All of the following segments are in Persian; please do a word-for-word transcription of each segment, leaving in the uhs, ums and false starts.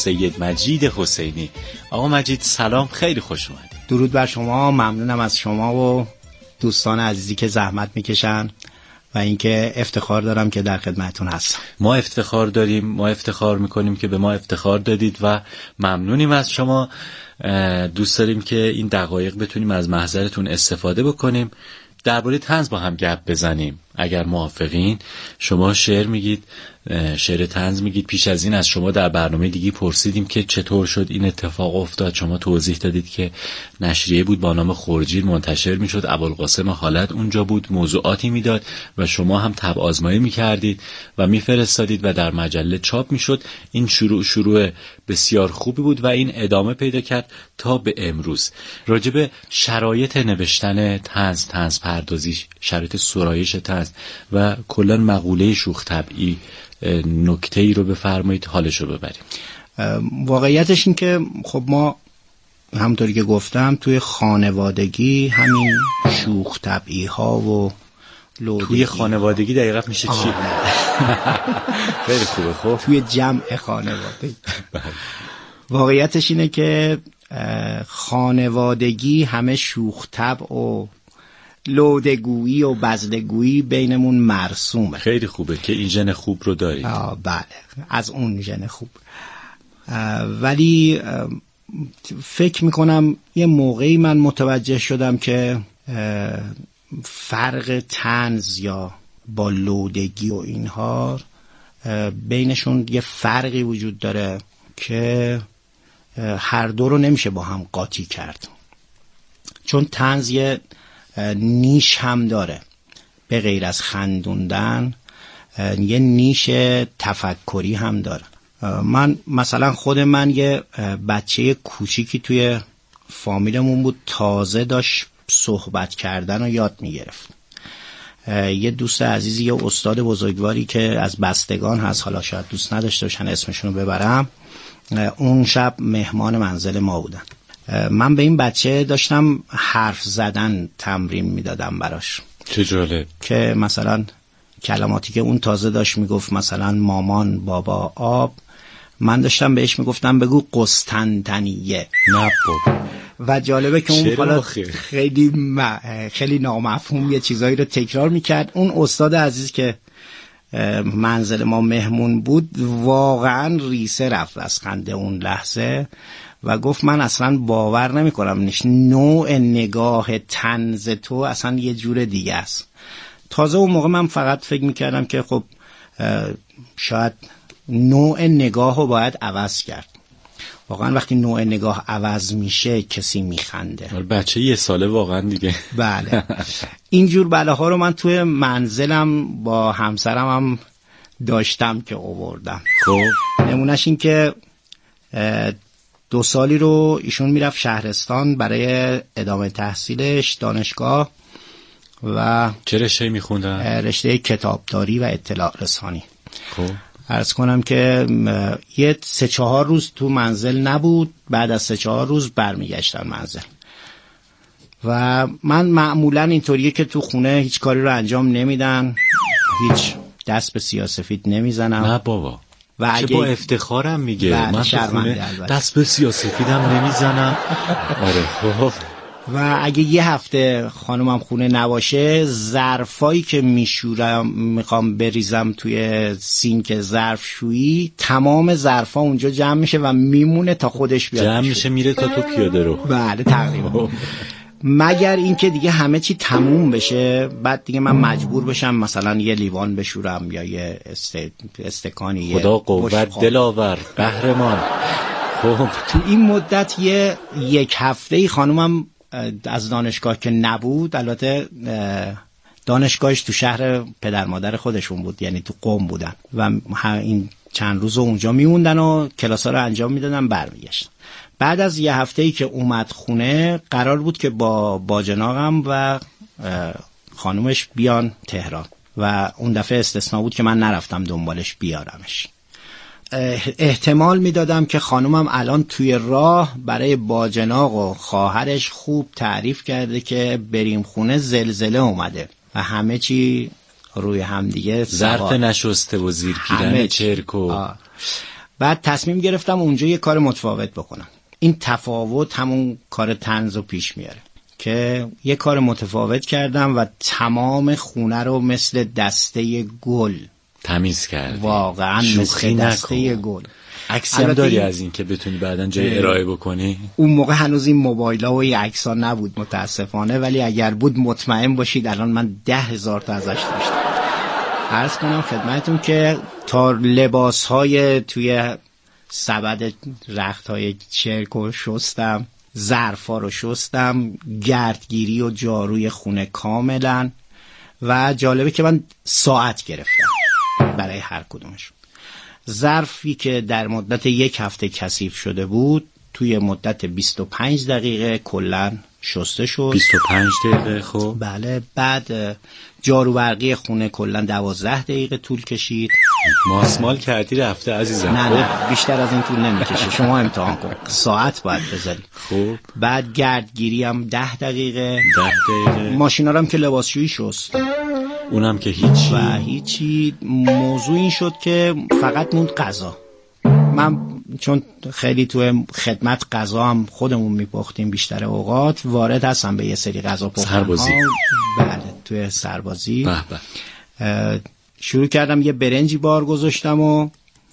سید مجید حسینی. آقا مجید سلام، خیلی خوش اومدید. درود بر شما، ممنونم از شما و دوستان عزیزی که زحمت میکشن و اینکه افتخار دارم که در خدمتتون هستم. ما افتخار داریم، ما افتخار میکنیم که به ما افتخار دادید و ممنونیم از شما. دوست داریم که این دقایق بتونیم از محضرتون استفاده بکنیم، درباره طنز با هم گپ بزنیم. اگر موافقین، شما شعر میگید، شعر طنز میگید. پیش از این از شما در برنامه دیگه پرسیدیم که چطور شد این اتفاق افتاد. شما توضیح دادید که نشریه بود با نام خورجین منتشر میشد، ابوالقاسم حالت اونجا بود، موضوعاتی میداد و شما هم طبع آزمایی میکردید و میفرستادید و در مجله چاپ میشد. این شروع شروع بسیار خوبی بود و این ادامه پیدا کرد تا به امروز. راجب شرایط نوشتن طنز، طنز پردازی، شرایط سرایش طنز و کلا مقوله شوخ طبعی نکته ای رو بفرمایید، حالش رو ببریم. واقعیتش این که خب ما همونطوری که گفتم توی خانوادگی همین شوخ طبعی ها و لودگی. توی خانوادگی دقیقاً میشه چی؟ خیلی خوبه. خب توی جمع خانوادگی واقعیتش اینه که خانوادگی همه شوخ طبع و لودگویی و بزدگویی بینمون مرسومه. خیلی خوبه که این ژن خوب رو دارید. آه بله، از اون ژن خوب. ولی فکر میکنم یه موقعی من متوجه شدم که فرق طنز یا با لودگی و اینها بینشون یه فرقی وجود داره که هر دو رو نمیشه با هم قاطی کرد، چون طنز یه نیش هم داره، به غیر از خندوندن یه نیش تفکری هم داره. من مثلا خود من یه بچه کوچیکی توی فامیلمون بود، تازه داشت صحبت کردن رو یاد میگرفت. یه دوست عزیزی، یه استاد بزرگواری که از بستگان هست، حالا شاید دوست نداشته باشن اسمشون رو ببرم، اون شب مهمان منزل ما بودن. من به این بچه داشتم حرف زدن تمرین میدادم براش. چه جالب. که مثلا کلماتی که اون تازه داشت میگفت، مثلا مامان، بابا، آب، من داشتم بهش میگفتم بگو قسطنطنیه. نه بابا. و جالبه که اون حالا خیلی م... خیلی نامفهوم یه چیزایی رو تکرار میکرد. اون استاد عزیز که منزل ما مهمون بود واقعا ریسه رفت از خنده اون لحظه و گفت من اصلا باور نمی کنم، نوع نگاه طنز تو اصلا یه جور دیگه است. تازه اون موقع من فقط فکر میکردم که خب شاید نوع نگاه رو باید عوض کرد. واقعا وقتی نوع نگاه عوض میشه کسی میخنده. بچه یه ساله واقعا دیگه. بله. اینجور بلاها رو من توی منزلم با همسرم هم داشتم که آوردم. خب نمونش این که دو سالی رو ایشون میرفت شهرستان برای ادامه تحصیلش دانشگاه و چه رشته میخوندن؟ رشته کتابداری و اطلاع رسانی. خب عرض کنم که یه سه چهار روز تو منزل نبود، بعد از سه چهار روز برمیگشتن منزل و من معمولا اینطوریه که تو خونه هیچ کاری رو انجام نمیدن، هیچ دست به سیاه‌سفید نمیزنم. نه بابا. و چه با افتخارم میگه من تو خونه دست به سیاه‌سفیدم نمیزنم. آره خب. و اگه یه هفته خانومم خونه نباشه، ظرفایی که میشورم میخوام بریزم توی سینک ظرفشویی، تمام ظرفا اونجا جمع میشه و میمونه تا خودش بیاد. جمع میشه میره تا تو پیاده رو. بله تقریبا. مگر اینکه دیگه همه چی تموم بشه، بعد دیگه من مجبور بشم مثلا یه لیوان بشورم یا یه است... استکانی. خدا قوت دلاور قهرمان. خب تو این مدت یه یک هفته خانومم از دانشگاه که نبود، البته دانشگاهش تو شهر پدر مادر خودشون بود، یعنی تو قم بودن و این چند روز اونجا میموندن و کلاسا رو انجام میدادن برمیگشتن. بعد از یه هفته‌ای که اومد خونه، قرار بود که با باجناقم و خانومش بیان تهران و اون دفعه استثنا بود که من نرفتم دنبالش بیارمش. احتمال میدادم که خانومم الان توی راه برای باجناق و خواهرش خوب تعریف کرده که بریم خونه زلزله اومده و همه چی روی هم دیگه ظرف نشسته و زیر پیرن چرک و بعد تصمیم گرفتم اونجا یه کار متفاوت بکنم. این تفاوت همون کار طنز رو پیش میاره که یه کار متفاوت کردم و تمام خونه رو مثل دسته گل تمیز کردی. واقعا مثل دسته گل. عکسی هم داری از این که بتونی بعداً جای ارائه بکنی؟ اون موقع هنوز این موبایل‌ها و این عکس‌ها نبود متاسفانه، ولی اگر بود مطمئن باشید الان من ده هزار تا ازش داشتم. عرض کنم خدمتون که تا لباس‌های توی سبد رخت‌های چرک رو شستم، ظرفا رو شستم، گردگیری و جاروی خونه کاملا. و جالبه که من ساعت گرفتم برای هر کدومشون. ظرفی که در مدت یک هفته کثیف شده بود توی مدت بیست و پنج دقیقه کلن شسته شد. بیست و پنج دقیقه؟ خب بله. بعد جارو برقی خونه کلن دوازده دقیقه طول کشید. ماسمال کردی رفته عزیزم. نه نه بیشتر از این طول نمیکشه. شما امتحان کن، ساعت باید بذاری. خب بعد گردگیری هم ده دقیقه. ده دقیقه. ماشینا رو هم که لباسشویی شست، اونم که هیچی و هیچی. موضوع این شد که فقط موند غذا. من چون خیلی تو خدمت غذا هم خودمون میپختیم بیشتر اوقات، وارد هستم به یه سری غذا پختن. سربازی. بله توی سربازی. به به. شروع کردم یه برنجی بار گذاشتم و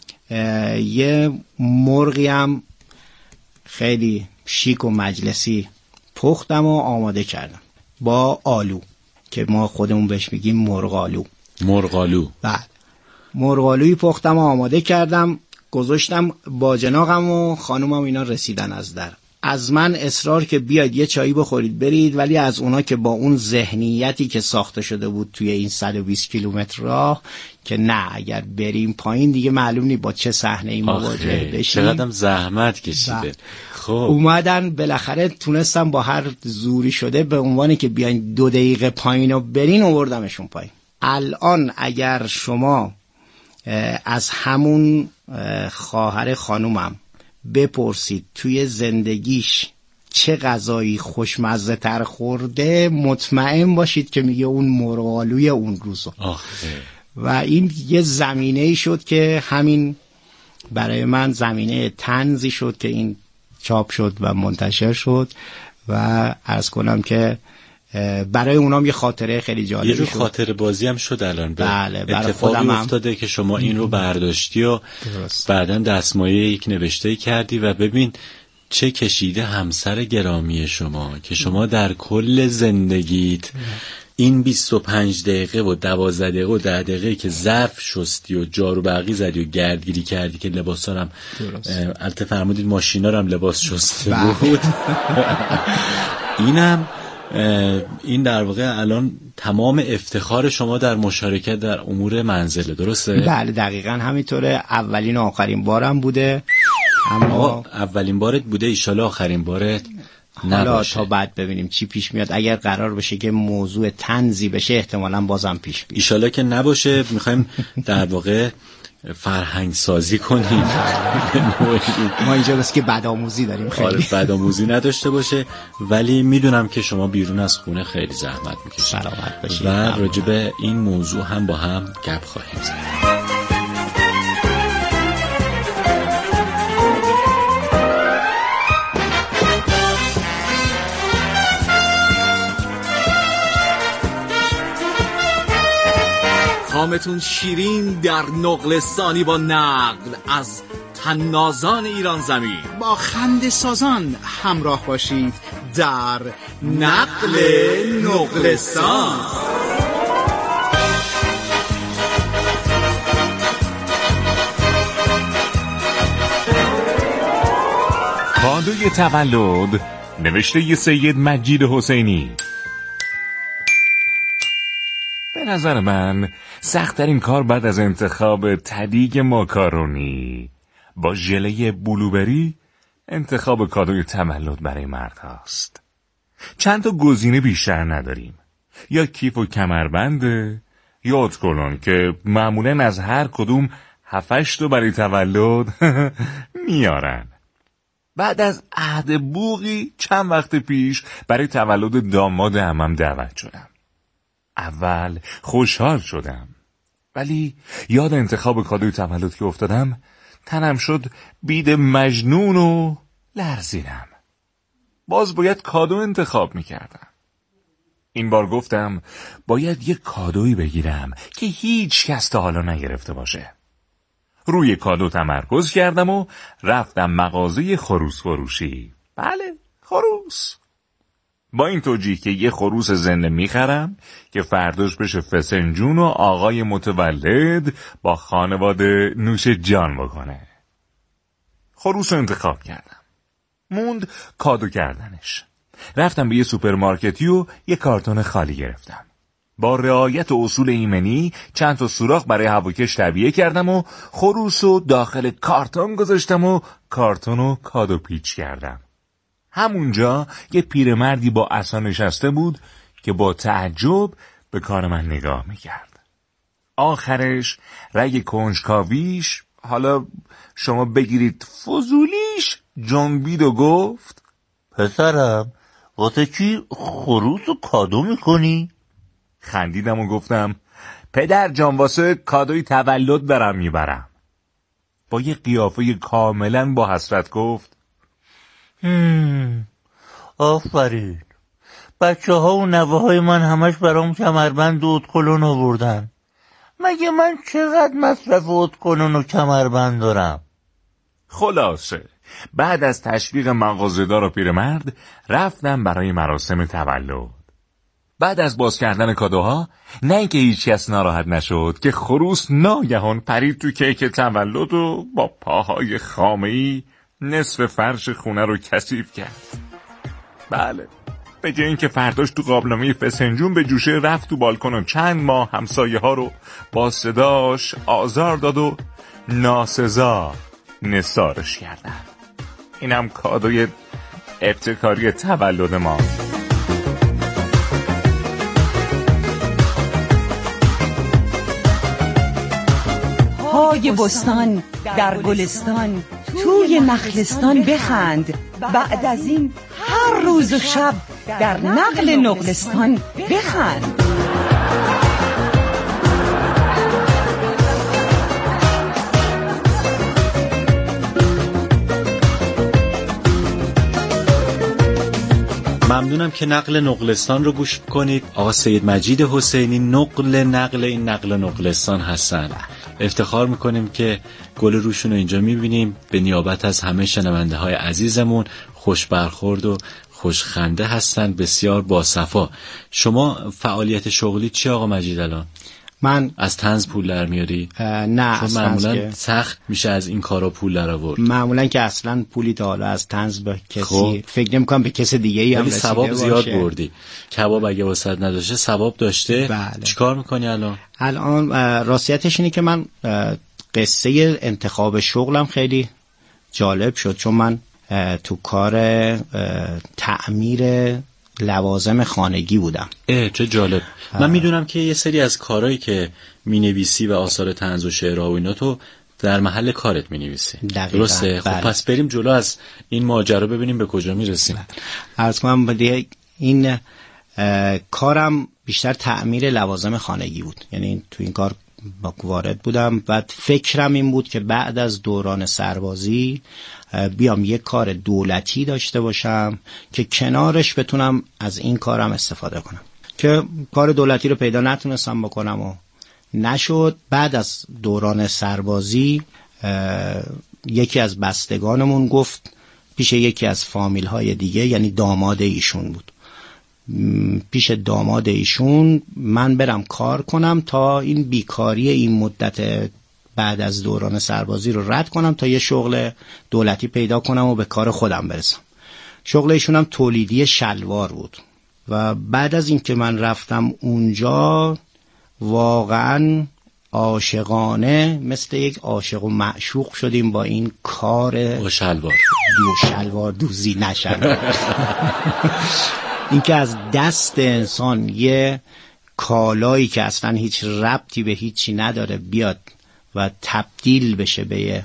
یه مرغی هم خیلی شیک و مجلسی پختم و آماده کردم با آلو که ما خودمون بهش میگیم مرغالو. مرغالو. بعد مرغالویی پختم و آماده کردم، گذاشتم. باجناقم و خانومم اینا رسیدن از در، از من اصرار که بیاید یه چایی بخورید برید، ولی از اونا که با اون ذهنیتی که ساخته شده بود توی این صد و بیست کیلومتر راه که نه اگر بریم پایین دیگه معلوم نی با چه صحنه ای مواجه بشیم. چقدرم زحمت کشیده. خب اومدن بالاخره تونستم با هر زوری شده به عنوانی که بیاین دو دقیقه پایین و برین آوردمشون پایین. الان اگر شما از همون خواهر خانومم بپرسید توی زندگیش چه غذایی خوشمزه تر خورده، مطمئن باشید که میگه اون مرغالوی اون روزو. آخه. و این یه زمینه‌ای شد که همین برای من زمینه طنزی شد که این چاپ شد و منتشر شد و عرض کنم که برای اونام یه خاطره خیلی جالبی شد. یه جو خاطره بازی هم شد الان. بله اتفاقی افتاده که شما این رو برداشتی و بعدن دستمایه یک نوشته کردی و ببین چه کشیده همسر گرامی شما که شما در کل زندگیت این بیست و پنج دقیقه و دوازده دقیقه و ده دقیقه که ظرف شستی و جارو برقی زدی و گردگیری کردی که لباسا هم البته فرمودید ماشینا هم لباس شسته بود. اینم این در واقع الان تمام افتخار شما در مشارکت در امور منزله، درسته؟ بله دقیقاً همینطوره. اولین و آخرین بارم بوده. اما اولین بارت بوده، ایشالا آخرین بارت حالا نباشه. تا بعد ببینیم چی پیش میاد. اگر قرار بشه که موضوع طنزی بشه احتمالاً بازم پیش بیاد. ایشالا که نباشه. میخوایم در واقع فرهنگ سازی کنیم. ما اینجا بس که بدآموزی داریم خیلی. آره بدآموزی نداشته باشه، ولی میدونم که شما بیرون از خونه خیلی زحمت میکشید. سلامت باشید. و راجع به این موضوع هم با هم گپ خواهیم زد. کامتون شیرین در نقلستانی با نقل از طنازان ایران زمین. با خنده سازان همراه باشید در نقل نقلستان. کادوی تولد نوشته ی سید مجید حسینی. به نظر من سخت‌ترین کار بعد از انتخاب تدیگ ماکارونی با ژله بلوبری انتخاب کادوی تولد برای مرد هاست. چند تا گزینه بیشتر نداریم. یا کیف و کمربنده یا اتکلون که معمولاً از هر کدوم هفتش تا برای تولد میارن. بعد از عهد بوقی چند وقت پیش برای تولد داماد عمم دعوت شدم. اول خوشحال شدم، ولی یاد انتخاب کادوی تولد که افتادم تنم شد بید مجنون و لرزیدم. باز باید کادو انتخاب میکردم. این بار گفتم باید یک کادویی بگیرم که هیچ کس تا حالا نگرفته باشه. روی کادو تمرکز کردم و رفتم مغازه خروس فروشی. بله، خروس. با این توجیه که یه خروس زنده میخرم که فرداش بشه فسنجون و آقای متولد با خانواده نوش جان بکنه. خروس رو انتخاب کردم. موند کادو کردنش. رفتم به یه سوپرمارکتی و یه کارتون خالی گرفتم. با رعایت اصول ایمنی چند تا سوراخ برای هواکش تعبیه کردم و خروس رو داخل کارتون گذاشتم و کارتون رو کادو پیچ کردم. همونجا یه پیرمردی با عصا نشسته بود که با تعجب به کار من نگاه میکرد. آخرش رگ کنجکاویش، حالا شما بگیرید فضولیش، جنبید و گفت پسرم واسه چی خروس رو کادو میکنی؟ خندیدم و گفتم پدر جان واسه کادوی تولد دارم میبرم. با یه قیافه کاملا با حسرت گفت هم آفرین، بچه ها و نوه های من همش برام کمربند و ادکلون آوردن. مگه من چقدر مصرف ادکلون و کمربند دارم؟ خلاصه بعد از تشویق مغازه‌دار و پیرمرد رفتم برای مراسم تولد. بعد از باز کردن کادوها، نه اینکه هیچ کس ناراحت نشد که خروس ناگهان پرید تو کیک تولد و با پاهای خامه‌ای نصف فرش خونه رو کثیف کرد. بله، به جای اینکه فرداش تو قابلمه فسنجون به جوشه رفت تو بالکن و چند ماه همسایه ها رو با صداش آزار داد و ناسزا نثارش کردن. اینم کادوی ابتکاری تولد ما. های بستان در گلستان، توی نخلستان بخند. بعد از این هر روز و شب در نقل نقلستان بخند. ممنونم که نقل نقلستان رو گوش کنید. آقا سید مجید حسینی نقل نقل این نقل نقلستان هستن. افتخار میکنیم که گل روشون رو اینجا میبینیم. به نیابت از همه شنونده های عزیزمون خوش برخورد و خوش خنده هستن، بسیار باصفا. شما فعالیت شغلی چی آقا مجید الان؟ من از طنز پول در میاری؟ نه، چون معمولا که... سخت میشه از این کارا پول در آورد. معمولا که اصلا پولی تا حالا از طنز به کسی خب. فکر نمی‌کنم به کسی دیگه ای هم رسیده باشه. ثواب زیاد بردی. کباب اگه واسط نداشته ثواب داشته. بله. چیکار میکنی الان؟ الان راستیتش اینه که من قصه انتخاب شغلم خیلی جالب شد، چون من تو کار تعمیر لوازم خانگی بودم. اه چه جالب. من میدونم که یه سری از کارهایی که مینویسی و آثار طنز و شعرها و اینا تو در محل کارت مینویسی. درسته؟ خب پس بریم جلو از این ماجرا ببینیم به کجا میرسیم. عرض کنم بده این کارم بیشتر تعمیر لوازم خانگی بود. یعنی تو این کار وارد بودم. بعد فکرم این بود که بعد از دوران سربازی بیام یک کار دولتی داشته باشم که کنارش بتونم از این کارم استفاده کنم. که کار دولتی رو پیدا نتونستم بکنم و نشد. بعد از دوران سربازی یکی از بستگانمون گفت پیش یکی از فامیل های دیگه، یعنی داماد ایشون بود، پیش داماد ایشون من برم کار کنم تا این بیکاری این مدت بعد از دوران سربازی رو رد کنم تا یه شغل دولتی پیدا کنم و به کار خودم برسم. شغل ایشون هم تولیدی شلوار بود. و بعد از این که من رفتم اونجا واقعا عاشقانه مثل یک عاشق و معشوق شدیم با این کار با شلوار دو شلوار دوزی نشد. این که از دست انسان یه کالایی که اصلا هیچ ربطی به هیچی نداره بیاد و تبدیل بشه به یه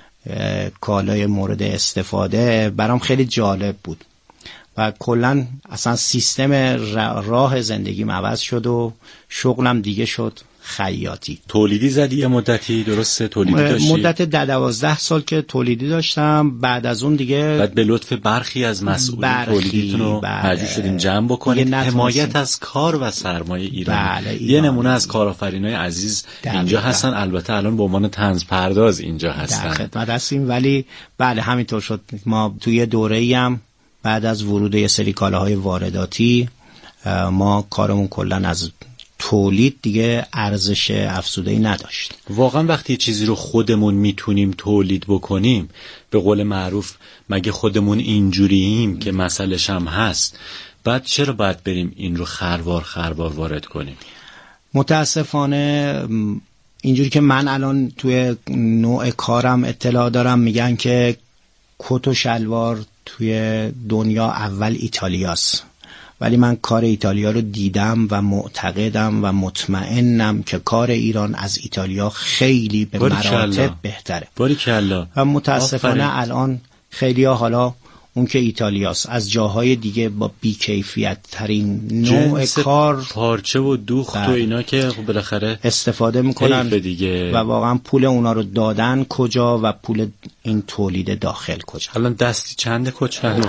کالای مورد استفاده، برام خیلی جالب بود و کلن اصلا سیستم راه زندگیم عوض شد و شغلم دیگه شد خیاطی. تولیدی زدی یه مدتی؟ درسته تولیدی داشتی؟ مدت ده دوازده سال که تولیدی داشتم. بعد از اون دیگه بعد به لطف برخی از مسئولین تولیدیتون رو مجبور شدیم جمع بکنید. حمایت از کار و سرمایه ایرانی. بله یه نمونه از کارآفرینای عزیز اینجا هستن، البته الان به عنوان طنز پرداز اینجا هستن. در خدمت هستیم. ولی بله همینطور شد. ما توی دوره‌ای هم بعد از ورود یه سری کالاهای وارداتی ما کارمون کلن از تولید دیگه ارزش افزوده‌ای نداشت. واقعا وقتی چیزی رو خودمون میتونیم تولید بکنیم، به قول معروف مگه خودمون اینجوریم که مسئله‌ش هم هست، بعد چرا باید بریم این رو خروار خروار وارد کنیم؟ متاسفانه اینجوری که من الان توی نوع کارم اطلاع دارم، میگن که کت و شلوار توی دنیا اول ایتالیاست، ولی من کار ایتالیا رو دیدم و معتقدم و مطمئنم که کار ایران از ایتالیا خیلی به مراتب بهتره. باریکلا. و متاسفانه الان خیلی ها حالا اون که ایتالیاست از جاهای دیگه با بیکیفیت ترین نوع کار، پارچه و دوخت و اینا که بالاخره استفاده میکنن دیگه. و واقعا پول اونا رو دادن کجا و پول این تولید داخل کجا؟ الان دستی چنده کچن؟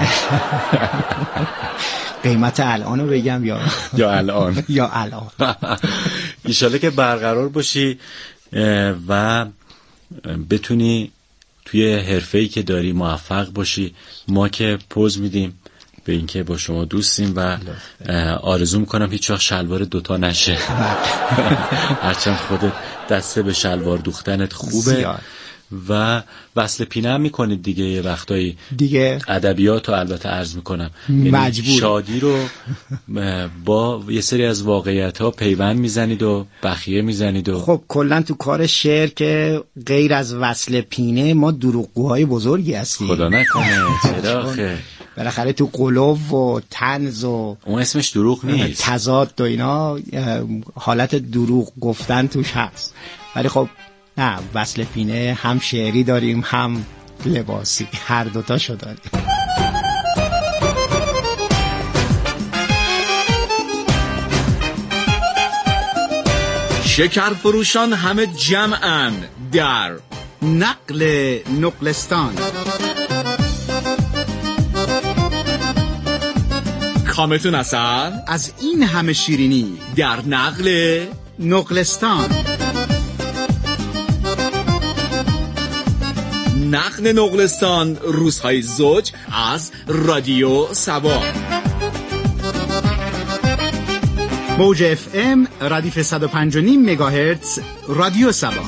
قیمت الانو بگم یا یا الان یا الان ایشالا که برقرار باشی و بتونی توی حرفه‌ای که داری موفق باشی. ما که پوز میدیم به اینکه با شما دوستیم و آرزو میکنم هیچ وقت شلوار دوتا نشه. هرچند خودت دسته به شلوار دوختنت خوبه زیاد. و وصل پینه هم میکنید دیگه یه وقتایی دیگه ادبیات رو البته عرض میکنم، مجبور شادی رو با یه سری از واقعیت ها پیوند میزنید و بخیه میزنید و خب کلا تو کار شعر که غیر از وصل پینه ما دروغگوهای بزرگی هستیم. خدا نکنه. چرا آخه بالاخره تو قلوب و طنز و اون اسمش دروغ نیست، تضاد و اینا حالت دروغ گفتن توش هست. ولی خب نه، وصل پینه هم شعری داریم هم لباسی، هر دوتاشو داریم. شکر فروشان همه جمعن در نقل نقلستان. کامتون اصل از این همه شیرینی در نقل نقلستان. نقل نقلستان روزهای زوج از رادیو سبا. موج اف ام ردیف صد و پنج و نیم مگاهرتز رادیو سبا.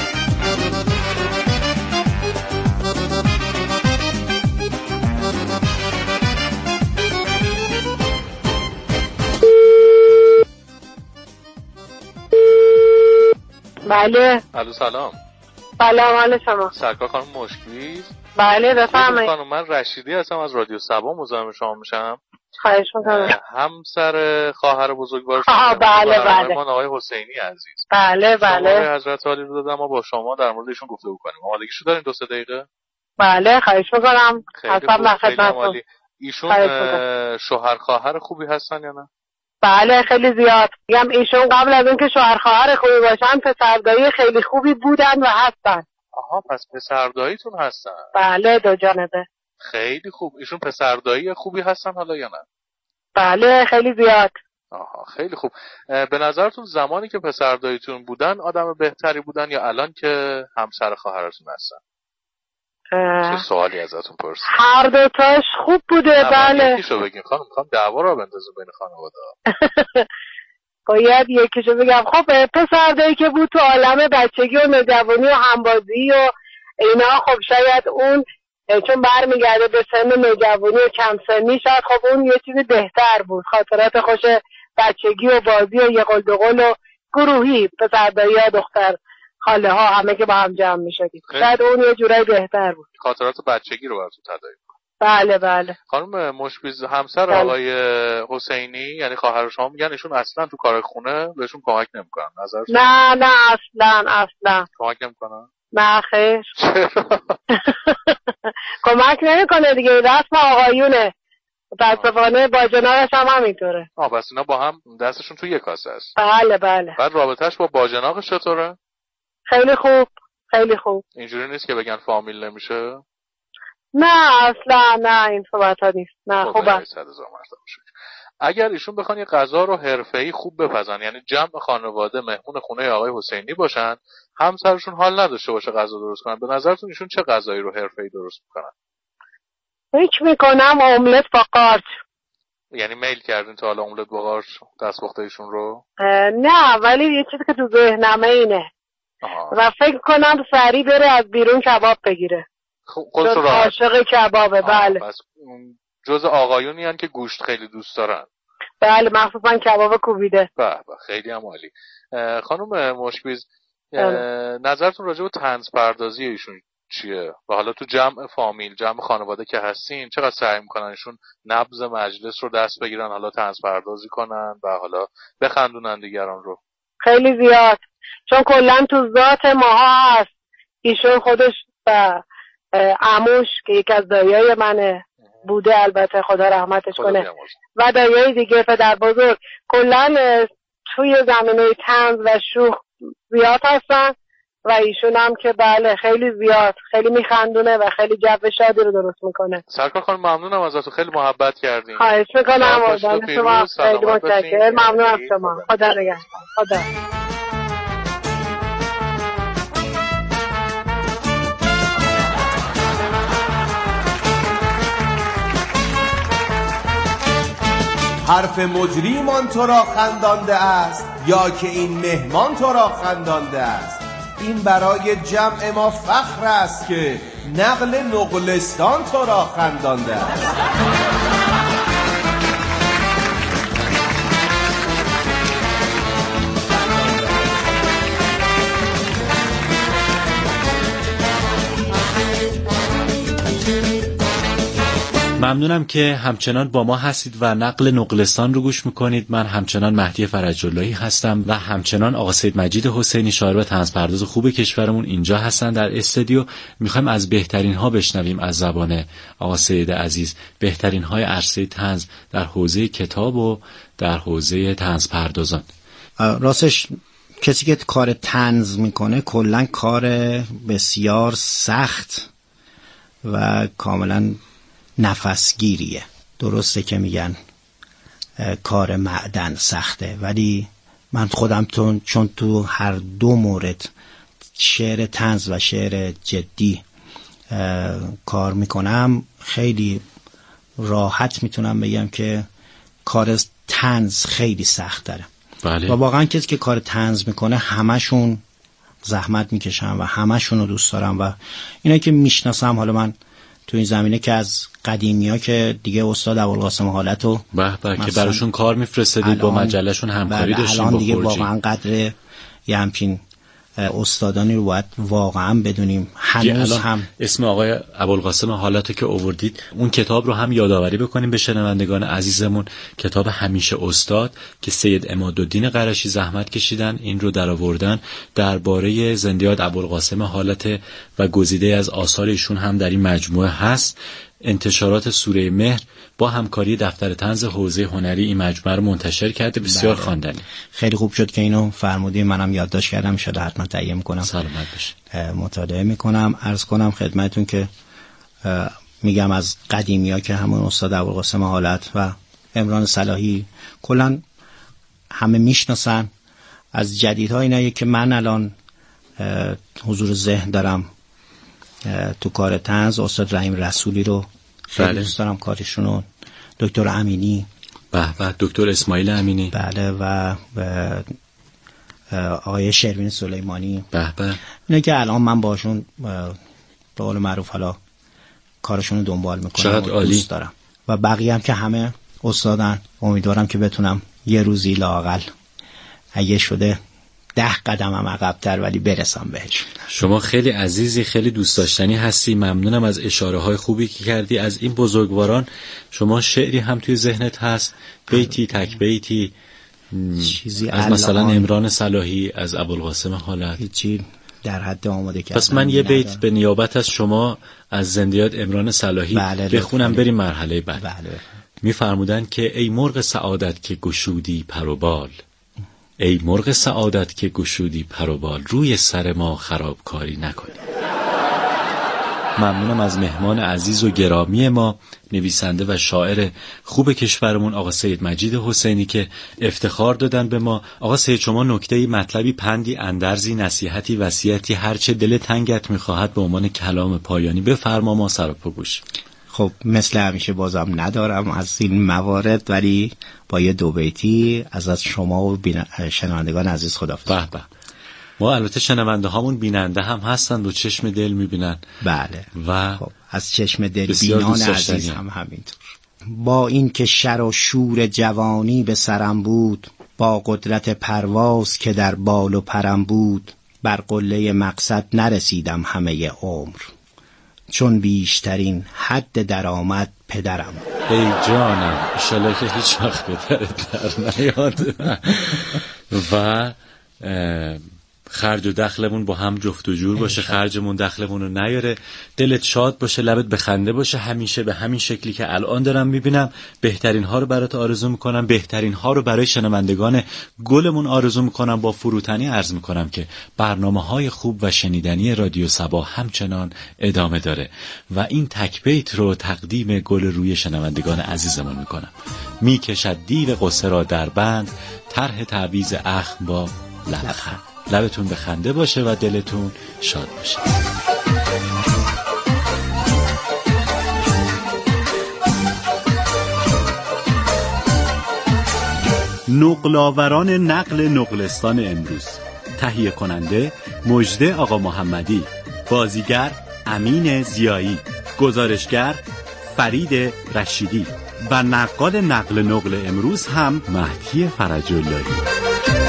بله. الو سلام. سلام علیکم شما. سرکار خانم مشکلی؟ بله بفرمایید. خانم من رشیدی هستم از رادیو سبا، مزاحم شما میشم. خواهش میکنم. همسر خواهر بزرگوار شما. بله بله. من آقای حسینی عزیز. بله بله. شما حضرت عالی رو دادم ما با شما در مورد ایشون گفتگو کنیم. آمادگیشو دارین دو سه دقیقه؟ بله خواهش میکنم. اصلا در خدمتتون. ایشون شوهر خواهر خوبی هستن یا نه؟ بله خیلی زیاد. میگم ایشون قبل از اینکه شوهر خواهر خوبی باشن پسردایی خیلی خوبی بودن و هستن. آها پس پسرداییتون هستن؟ بله دو جانبه. خیلی خوب. ایشون پسردایی خوبی هستن حالا یا نه؟ بله خیلی زیاد. آها خیلی خوب. به نظرتون زمانی که پسرداییتون بودن آدم بهتری بودن یا الان که همسر خواهرتون هستن؟ چه سوالی ازتون پرسیدم. هر دو تاش خوب بوده. بله یکیشو بگین خانم، میخوام دعوا رو بندازم بین خانواده. باید یکیشو بگم. خب پسردایی که بود تو عالم بچگی و نوجوانی و همبازی و اینا، خب شاید اون چون برمیگرده به سن نوجوانی و کم سنی شاید خب اون یه چیزی بهتر بود. خاطرات خوش بچگی و بازی و یه قل دوقل و گروهی پسردایی ها دختر خاله ها همه که با هم جمع می شدیم. شاید اون یه جورایی بهتر بود. خاطرات بچگی رو براتون تداعی کنم. بله بله. خانم مشبیز همسر بله. آقای حسینی یعنی خواهر شما میگن ایشون اصلا تو کار خونه بهشون کمک نمیکنن؟ نظرتون؟ نه نه اصلا اصلا کمک نمیکنن؟ نه خیر. کمک نمیکنه دیگه، رسم آقایونه. متاسفانه باجناقش هم همینطوره. آه بس اینا با هم دستشون تو یک کاسه است. بله بله. بعد رابطهش با باجناقش چطوره؟ خیلی خوب، خیلی خوب. اینجوری نیست که بگن فامیل نمیشه؟ نه اصلا، نه این صحبت ها نیست. نه خوبه. اگر ایشون بخوان یه غذا رو حرفه‌ای خوب بپزن، یعنی جمع خانواده مهمون خونه آقای حسینی باشن، همسرشون حال نداشته باشه غذا درست کنن، به نظرتون ایشون چه غذایی رو حرفه‌ای درست میکنن؟ فکر میکنم املت با قارچ. یعنی میل کردین تا حالا املت با قارچ دستپخته ایشون رو؟ نه ولی یه چیزی که تو ذهنمه اینه. آها. و فکر کنم سریع بره از بیرون کباب بگیره. خودش رو عاشق کبابه. بله. بس جز آقایونی هن که گوشت خیلی دوست دارن. بله مخصوصا کباب کوبیده. به به خیلی هم عالی. خانم مشکبیز نظرتون راجع به طنز پردازی ایشون چیه؟ و حالا تو جمع فامیل، جمع خانواده که هستین، چقدر سعی میکنن ایشون نبض مجلس رو دست بگیرن، حالا طنز پردازی کنن و حالا بخندونن دیگران رو؟ خیلی زیاد، چون کلا تو ذات ماها هست. ایشون خودش و عموش که یک از دایای منه بوده، البته خدا رحمتش خدا کنه بیاموز. و دایای دیگه پدر بزرگ کلا توی زمینه طنز و شوخ زیاد هستن و ایشون هم که بله خیلی زیاد، خیلی میخندونه و خیلی جو شادی رو درست میکنه. سرکار خانم ممنونم ازتون، خیلی محبت کردین. خواهش میکنم. آدم شما خیلی متشکرم. ممنون از شما. خدا نگهدار. خدا. حرف مجریمان تو را خندانده است یا که این مهمان تو را خندانده است؟ این برای جمع ما فخر است که نقل نقلستان تو را خندانده است. ممنونم که همچنان با ما هستید و نقل نقلستان رو گوش میکنید. من همچنان مهدی فرج‌اللهی هستم و همچنان آقا سید مجید حسینی شاعر و طنزپرداز خوب کشورمون اینجا هستن در استودیو. میخوایم از بهترین ها بشنویم از زبان آقا سید عزیز، بهترین های عرصه طنز در حوزه کتاب و در حوزه طنزپردازان. راستش کسی که کار طنز میکنه کلا کار بسیار سخت و کاملا نفسگیریه. درسته که میگن کار معدن سخته، ولی من خودم تو چون تو هر دو مورد شعر طنز و شعر جدی کار میکنم خیلی راحت میتونم بگم که کار طنز خیلی سخت داره. بله. و واقعا کسی که کار طنز میکنه همشون زحمت میکشن و همشون رو دوست دارم و اینا که میشناسم. حالا من تو این زمینه که از قدیمی ها که دیگه استاد ابوالقاسم حالت و به به که براشون کار میفرستدید، با مجلهشون همکاری داشتیم. الان دیگه واقعا قدر یه همچین استادانی رو باید واقعا بدونیم. هنوز هم اسم آقای ابوالقاسم حالت که آوردید، اون کتاب رو هم یادآوری بکنیم به شنوندگان عزیزمون. کتاب همیشه استاد که سید عمادالدین قرشی زحمت کشیدن این رو درآوردن، درباره زندیات ابوالقاسم حالت و گزیده از آثار ایشون هم در این مجموعه هست. انتشارات سوره مهر با همکاری دفتر طنز حوزه هنری این مجموعه رو منتشر کرده. بسیار خواندنی. خیلی خوب شد که اینو فرمودین، منم یادداشت کردم، شده حتما تهیه میکنم. سلامت باشید. مطالعه میکنم. عرض کنم خدمتتون که میگم از قدیمیا که همون استاد ابوالقاسم حالت و عمران صلاحی کلا همه میشناسن. از جدیدها اینایه که من الان حضور ذهن دارم تو کار طنز، استاد رحیم رسولی رو خیلی بله. دوست دارم کارشون رو. دکتر امینی، به به دکتر اسماعیل امینی، بله، و, و آقای شروین سلیمانی، به به اینه که الان من باشون به قول معروف حالا کارشون رو دنبال میکنم و دوست دارم. و بقیه هم که همه استادن. امیدوارم که بتونم یه روزی لااقل اگه شده ده قدم هم عقب‌تر ولی برسم بهش. شما خیلی عزیزی، خیلی دوست داشتنی هستی. ممنونم از اشاره های خوبی که کردی از این بزرگواران. شما شعری هم توی ذهنت هست، بیتی تک بیتی چیزی از مثلا عمران صلاحی، از ابوالقاسم حالت؟ هیچی در حد آماده کردم. پس من یه بیت به نیابت از شما از زندیات عمران صلاحی بله بخونم بریم مرحله بعد. بله. می‌فرمودن که ای مرغ سعادت که گشودی پر و بال، ای مرغ سعادت که گشودی پر و بال، روی سر ما خرابکاری نکنی. ممنونم از مهمان عزیز و گرامی ما، نویسنده و شاعر خوب کشورمون آقا سید مجید حسینی که افتخار دادن به ما. آقا سید، شما نکته‌ای، مطلبی، پندی، اندرزی، نصیحتی، وصیتی، هر چه دل تنگت می‌خواهد به عنوان کلام پایانی بفرما، ما سر و پا گوش. خب مثل همیشه بازم ندارم از این موارد، ولی با یه دو بیتی از از شما و شنوندگان عزیز خداحافظ. به به. ما البته شنونده هامون بیننده هم هستن و چشم دل میبینن. بله. و خب از چشم دل بینان عزیز هم همینطور. با این که شر و شور جوانی به سرم بود، با قدرت پرواز که در بال و پرم بود، بر قله مقصد نرسیدم همه عمر، چون بیشترین حد درآمد پدرم. ای جانم، انشالله که هیچ وقت پدرت در نیاد و خرج و دخلمون با هم جفت و جور باشه، خرجمون دخلمون رو نیاره، دلت شاد باشه، لبت بخنده باشه، همیشه به همین شکلی که الان دارم میبینم. بهترین ها رو برات آرزو میکنم، بهترین ها رو برای شنوندگان گلمون آرزو میکنم. با فروتنی عرض میکنم که برنامه های خوب و شنیدنی رادیو صبا همچنان ادامه داره و این تک بیت رو تقدیم گل روی شنوندگان عزیزمون میکنم. میکشد دیو قصه را در بند، طرح تعویض اخم با لبخند. لبتون به خنده باشه و دلتون شاد باشه. نقل‌آوران نقل نقلستان امروز. تهیه کننده مژده آقا محمدی، بازیگر امین زیایی، گزارشگر فرید رشیدی و نقال نقل نقل امروز هم مهدی فرج اللهی.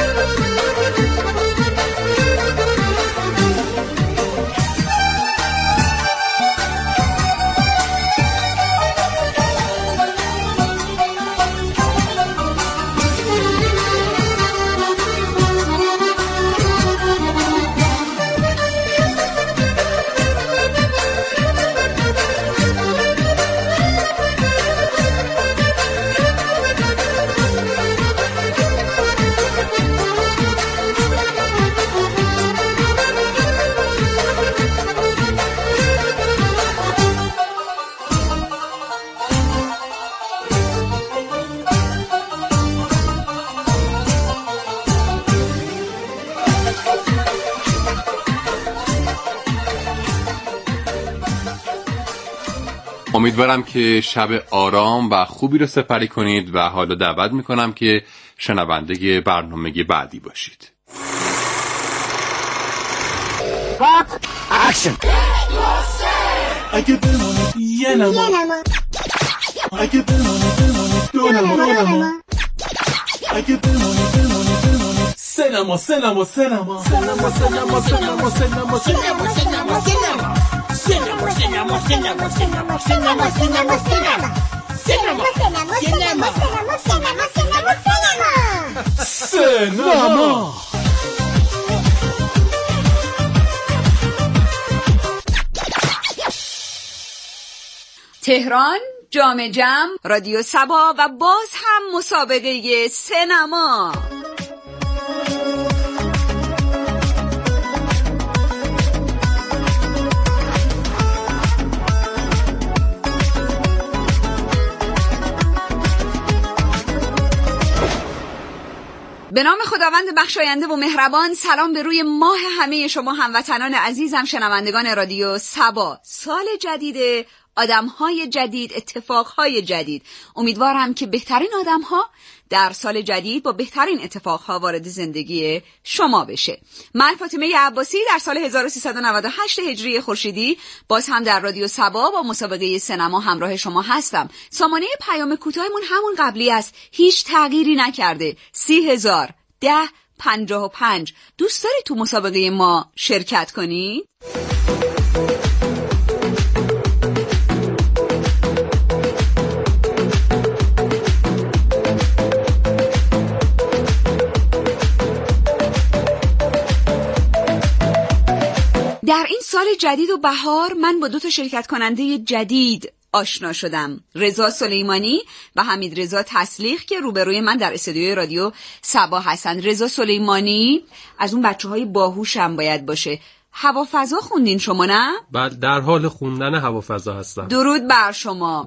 امیدوارم که شب آرام و خوبی رو سپری کنید و حالا دعوت میکنم که شنونده برنامه بعدی باشید. اکشن. اگه بمونید یه نما، اگه بمونید بمونید دو نما، اگه بمونید بمونید بمونید سه نما، سه نما، سه نما، سه نما، سه نما، سه نما، سه نما، سه نما، سه نما، سه نما. Cinema, cinema, cinema, cinema, cinema, cinema, cinema. Cinema, cinema, cinema, cinema, cinema, cinema, cinema. Cinema. تهران، جام جم، رادیو صبا و باز هم مسابقه سینما. به نام خداوند بخشاینده و مهربان، سلام به روی ماه همه شما هموطنان عزیزم، شنوندگان رادیو صبا. سال جدید، آدم‌های جدید، اتفاق‌های جدید. امیدوارم که بهترین آدم‌ها در سال جدید با بهترین اتفاق‌ها وارد زندگی شما بشه. من فاطمه عباسی در سال هزار و سیصد و نود و هشت هجری خورشیدی باز هم در رادیو صبا با مسابقه سینما همراه شما هستم. سامانه پیام کوتاهمون همون قبلی است، هیچ تغییری نکرده. سی هزار ده پنجاه و پنج. دوست داری تو مسابقه ما شرکت کنی؟ در این سال جدید و بهار من با دو تا شرکت کننده جدید آشنا شدم. رضا سلیمانی و حمید رضا تسلیخ که روبروی من در استودیوی رادیو صبا هستن. رضا سلیمانی از اون بچه‌های باهوشم باید باشه. هوافضا خوندین شما نه؟ بله، در حال خوندن هوافضا هستم. درود بر شما.